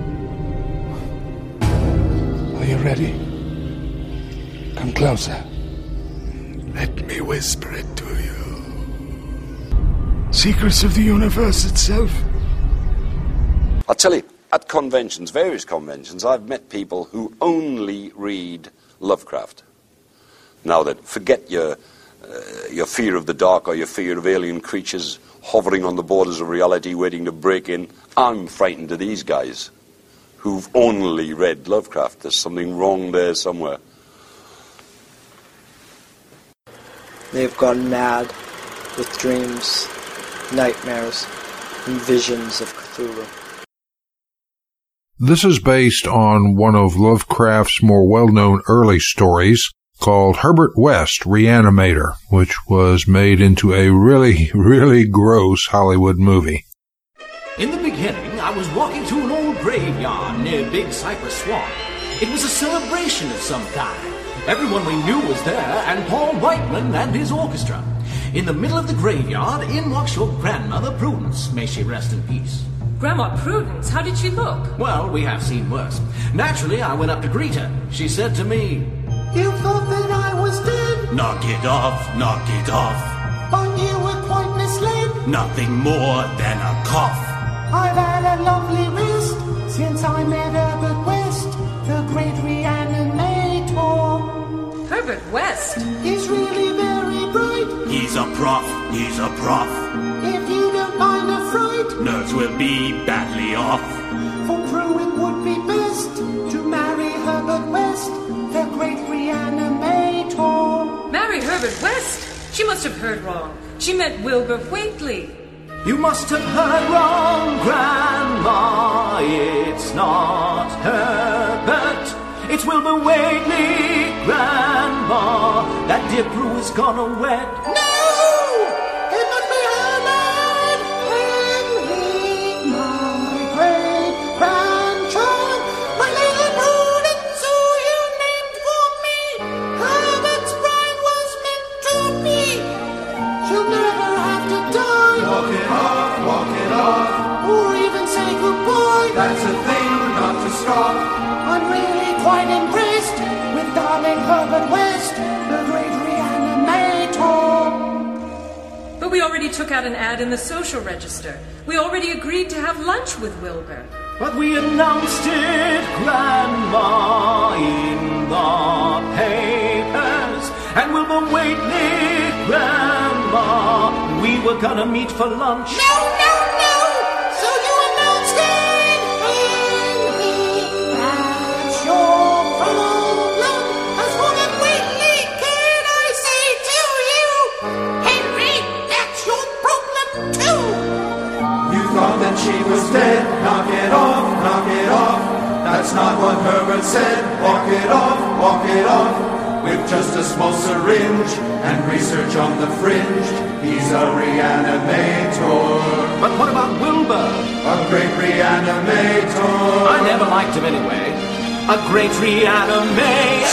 Are you ready? Come closer. Let me whisper it to you. Secrets of the universe itself. I'll tell you, at conventions, various conventions, I've met people who only read Lovecraft. Now then, forget your fear of the dark or your fear of alien creatures hovering on the borders of reality waiting to break in. I'm frightened of these guys who've only read Lovecraft. There's something wrong there somewhere. They've gone mad with dreams, nightmares, and visions of Cthulhu. This is based on one of Lovecraft's more well-known early stories called Herbert West, Reanimator, which was made into a really, really gross Hollywood movie. In the beginning, I was walking through an old graveyard near Big Cypress Swamp. It was a celebration of some kind. Everyone we knew was there, and Paul Whiteman and his orchestra. In the middle of the graveyard, in walks your grandmother, Prudence. May she rest in peace. Grandma Prudence, how did she look? Well, we have seen worse. Naturally, I went up to greet her. She said to me, "You thought that I was dead? Knock it off, knock it off. But you were quite misled. Nothing more than a cough. I've had a lovely rest since I met Herbert West, the great reanimator. Herbert West? He's really very bright. He's a prof, he's a prof. If you don't mind a fright, nerds will be badly off. For Prue it would be best to marry Herbert West, the great reanimator. Marry Herbert West? She must have heard wrong. She meant Wilbur Whately. You must have heard wrong, Grandma. It's not Herbert. It's Wilbur Whately, Grandma. That dear Prue is gonna wed. No! It must be Herbert! Henry, my great-grandchild, my little Prudence, who you named for me. Herbert's bride was meant to be. She'll never have to die. Walk it off. Or even say goodbye. That's a thing not to scoff. I'm really quite impressed with darling Herbert West, the great reanimator. But we already took out an ad in the social register. We already agreed to have lunch with Wilbur. But we announced it, Grandma, in the papers. And Wilbur Whately, Grandma, we were gonna meet for lunch. No! So you announced it, Henry. That's your problem. As one of Whately, can I say to you, Henry, that's your problem too. You thought that she was dead. Knock it off. That's not what Herbert said. Walk it off. With just a small syringe and research on the fringe, he's a reanimator. But what about Wilbur? A great reanimator. I never liked him anyway. A great reanimator.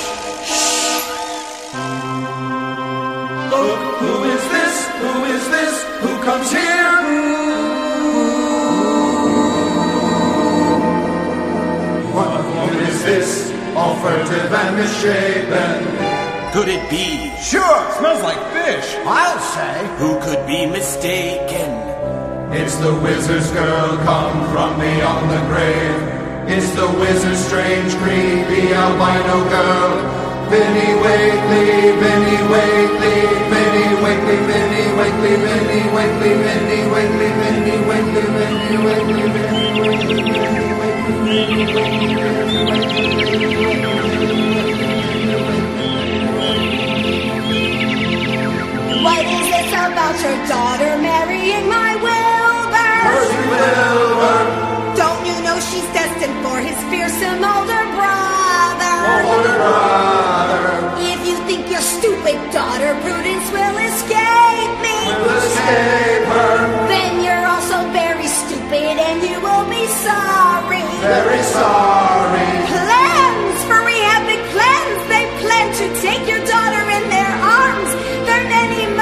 Look, who is this? Who comes here? What woman is this? All furtive and misshapen. Could it be? Sure, smells like fish. I'll say. Who could be mistaken? It's the wizard's girl come from beyond the grave. It's the wizard's strange, creepy albino girl. Vinny Whately, Vinny Whately, Vinny Whately, Vinny Whately, Vinny Whately, Vinny Whately, Vinny Whately, Vinny Whately, Vinny What is this about your daughter marrying my Wilbur? Mercy Wilbur. Don't you know she's destined for his fearsome older brother? If you think your stupid daughter Prudence will escape me, then you're also very stupid and you will be sorry. Very sorry. Plans for rehab, big plans. They plan to take your daughter in their arms. There are many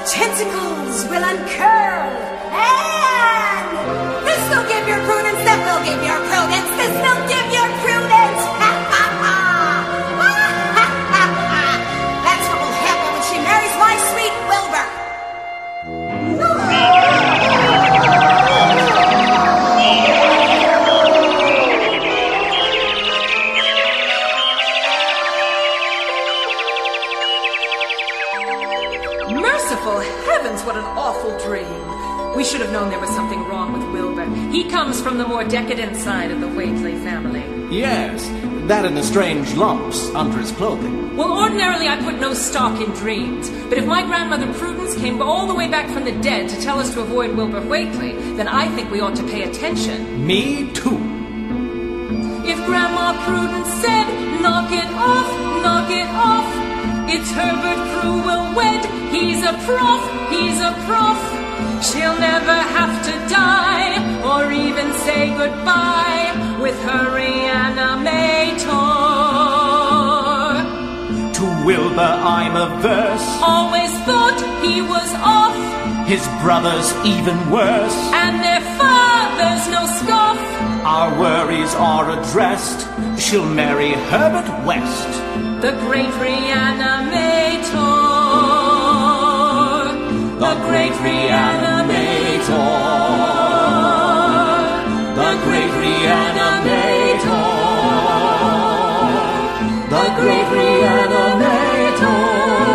tentacles will uncurl, and this will give your prudence, that will give your prudence, this will give your prudence. Ha ha ha! Ha ha ha! That's what will happen when she marries my sweet Wilbur. Merciful heavens, what an awful dream. We should have known there was something wrong with Wilbur. He comes from the more decadent side of the Whately family. Yes, that and the strange lumps under his clothing. Well, ordinarily I put no stock in dreams, but if my grandmother Prudence came all the way back from the dead to tell us to avoid Wilbur Whately, then I think we ought to pay attention. Me too. If Grandma Prudence said, knock it off, it's Herbert Prue will wed, he's a prof. She'll never have to die, or even say goodbye with her reanimator. To Wilbur I'm averse. Always thought he was off, His brothers even worse. and their father's no scoff. Our worries are addressed. She'll marry Herbert West. The great reanimator. The great reanimator. The great reanimator. The great reanimator.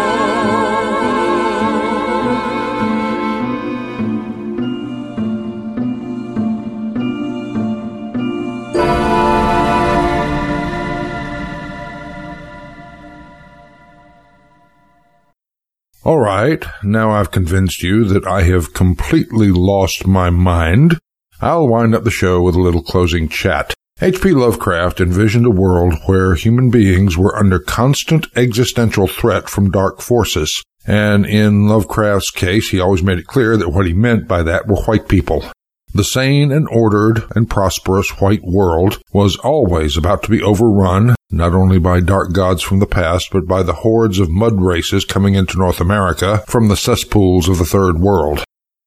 All right, now I've convinced you that I have completely lost my mind. I'll wind up the show with a little closing chat. H.P. Lovecraft envisioned a world where human beings were under constant existential threat from dark forces. And in Lovecraft's case, he always made it clear that what he meant by that were white people. The sane and ordered and prosperous white world was always about to be overrun, not only by dark gods from the past, but by the hordes of mud races coming into North America from the cesspools of the Third World.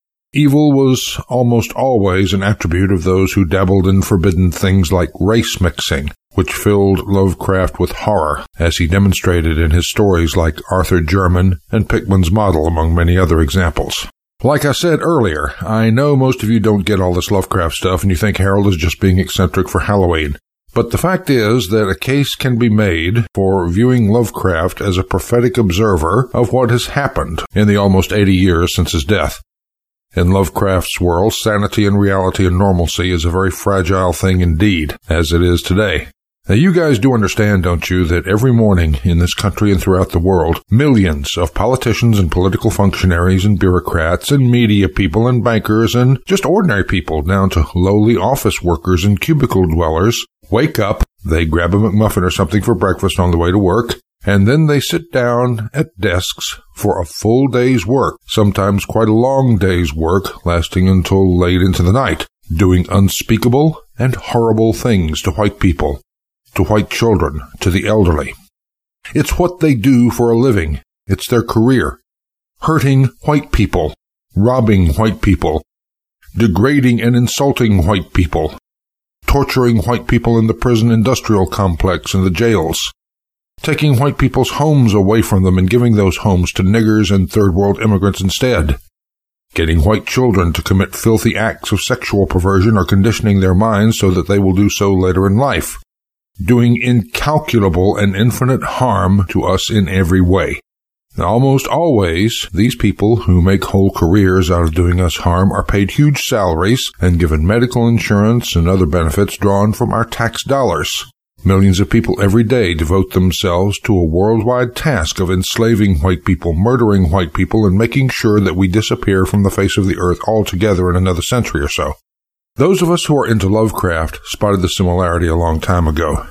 Evil was almost always an attribute of those who dabbled in forbidden things like race mixing, which filled Lovecraft with horror, as he demonstrated in his stories like Arthur German and Pickman's Model, among many other examples. Like I said earlier, I know most of you don't get all this Lovecraft stuff and you think Harold is just being eccentric for Halloween. But the fact is that a case can be made for viewing Lovecraft as a prophetic observer of what has happened in the almost 80 years since his death. In Lovecraft's world, sanity and reality and normalcy is a very fragile thing indeed, as it is today. Now, you guys do understand, don't you, that every morning in this country and throughout the world, millions of politicians and political functionaries and bureaucrats and media people and bankers and just ordinary people down to lowly office workers and cubicle dwellers wake up, they grab a McMuffin or something for breakfast on the way to work, and then they sit down at desks for a full day's work, sometimes quite a long day's work, lasting until late into the night, doing unspeakable and horrible things to white people, to white children, to the elderly. It's what they do for a living. It's their career. Hurting white people, robbing white people, degrading and insulting white people, torturing white people in the prison industrial complex and the jails, taking white people's homes away from them and giving those homes to niggers and third world immigrants instead, getting white children to commit filthy acts of sexual perversion or conditioning their minds so that they will do so later in life, doing incalculable and infinite harm to us in every way. Now, almost always, these people who make whole careers out of doing us harm are paid huge salaries and given medical insurance and other benefits drawn from our tax dollars. Millions of people every day devote themselves to a worldwide task of enslaving white people, murdering white people, and making sure that we disappear from the face of the earth altogether in another century or so. Those of us who are into Lovecraft spotted the similarity a long time ago.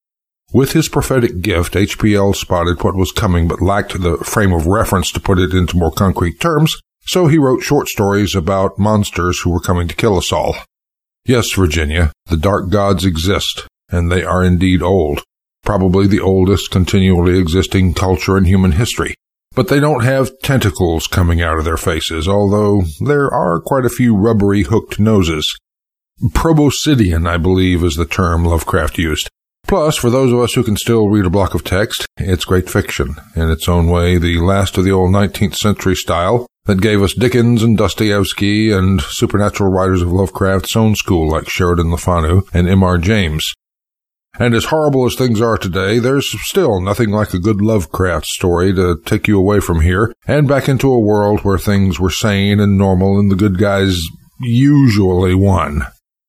With his prophetic gift, H.P.L. spotted what was coming but lacked the frame of reference to put it into more concrete terms, so he wrote short stories about monsters who were coming to kill us all. Yes, Virginia, the dark gods exist, and they are indeed old, probably the oldest continually existing culture in human history. but they don't have tentacles coming out of their faces, although there are quite a few rubbery hooked noses. Proboscidean, I believe, is the term Lovecraft used. Plus, for those of us who can still read a block of text, it's great fiction, in its own way the last of the old 19th century style that gave us Dickens and Dostoevsky and supernatural writers of Lovecraft's own school like Sheridan Le Fanu and M.R. James. And as horrible as things are today, there's still nothing like a good Lovecraft story to take you away from here and back into a world where things were sane and normal and the good guys usually won.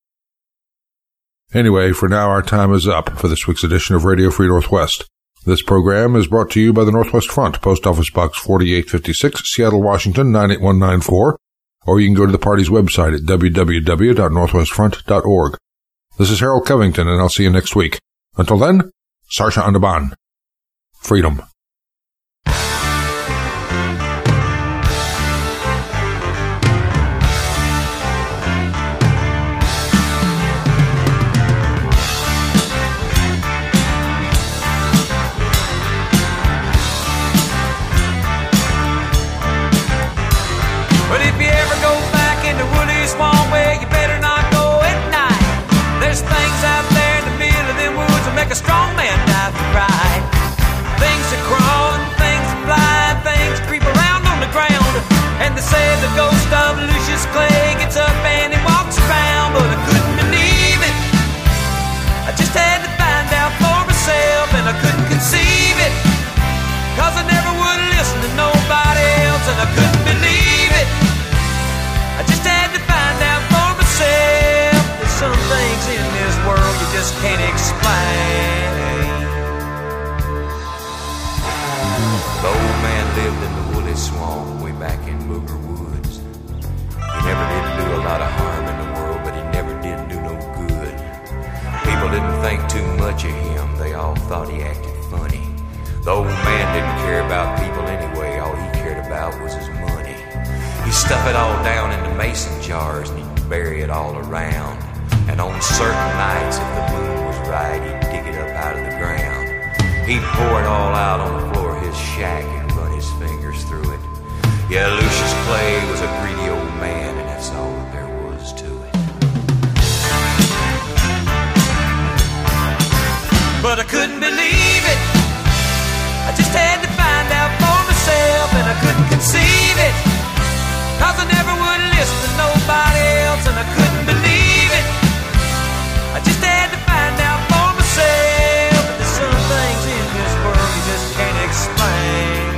Anyway, for now our time is up for this week's edition of Radio Free Northwest. This program is brought to you by the Northwest Front, Post Office Box 4856, Seattle, Washington 98194, or you can go to the party's website at www.northwestfront.org. This is Harold Covington, and I'll see you next week. Until then, Sarsha Andaban. Freedom. A strong man dive for pride. Things are crawling, things are flying, things creep around on the ground. And they say the ghost of Lucius Clay gets up and he walks around, but I couldn't believe it. I just had to find out for myself, and I couldn't conceive it, 'cause I never would listen to nobody else, and I couldn't believe it. I just had to find out for myself. There's some things in this world you just can't explain. The old man lived in the woolly swamp way back in Booger Woods. He never did do a lot of harm in the world, but he never did do no good. People didn't think too much of him, they all thought he acted funny. The old man didn't care about people anyway, all he cared about was his money. He'd stuff it all down into mason jars and he'd bury it all around. And on certain nights, if the moon was right, he'd dig it up out of the ground. He'd pour it all out on the floor of his shack and run his fingers through it. Yeah, Lucius Clay was a greedy old man, and that's all that there was to it. But I couldn't believe it. I just had to find out for myself, and I couldn't conceive it, 'cause I never would listen to nobody else, and I couldn't believe it. I just had to find out for myself. But there's some things in this world you just can't explain.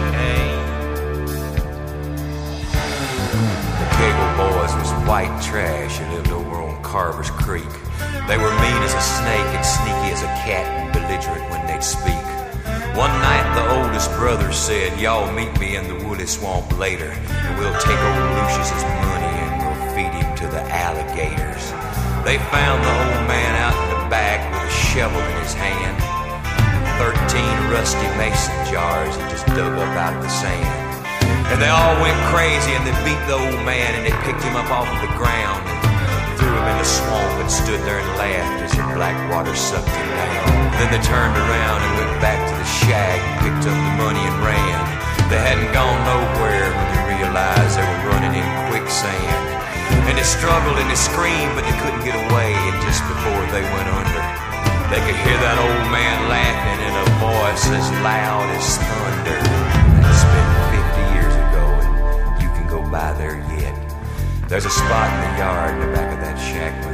The Cagle boys was white trash who lived over on Carver's Creek. They were mean as a snake and sneaky as a cat and belligerent when they'd speak. One night the oldest brother said, "Y'all meet me in the woolly swamp later, and we'll take old Lucius's money and we'll feed him to the alligators." They found the old man out in the back with a shovel in his hand, 13 rusty mason jars he just dug up out of the sand. And they all went crazy and they beat the old man and they picked him up off of the ground and threw him in the swamp and stood there and laughed as the black water sucked him down. Then they turned around and went back to the shack and picked up the money and ran. They hadn't gone nowhere when they realized they were running in quicksand. And they struggled and they screamed, but they couldn't get away. And just before they went under, they could hear that old man laughing in a voice as loud as thunder. That's been 50 years ago, and you can go by there yet. There's a spot in the yard in the back of that shack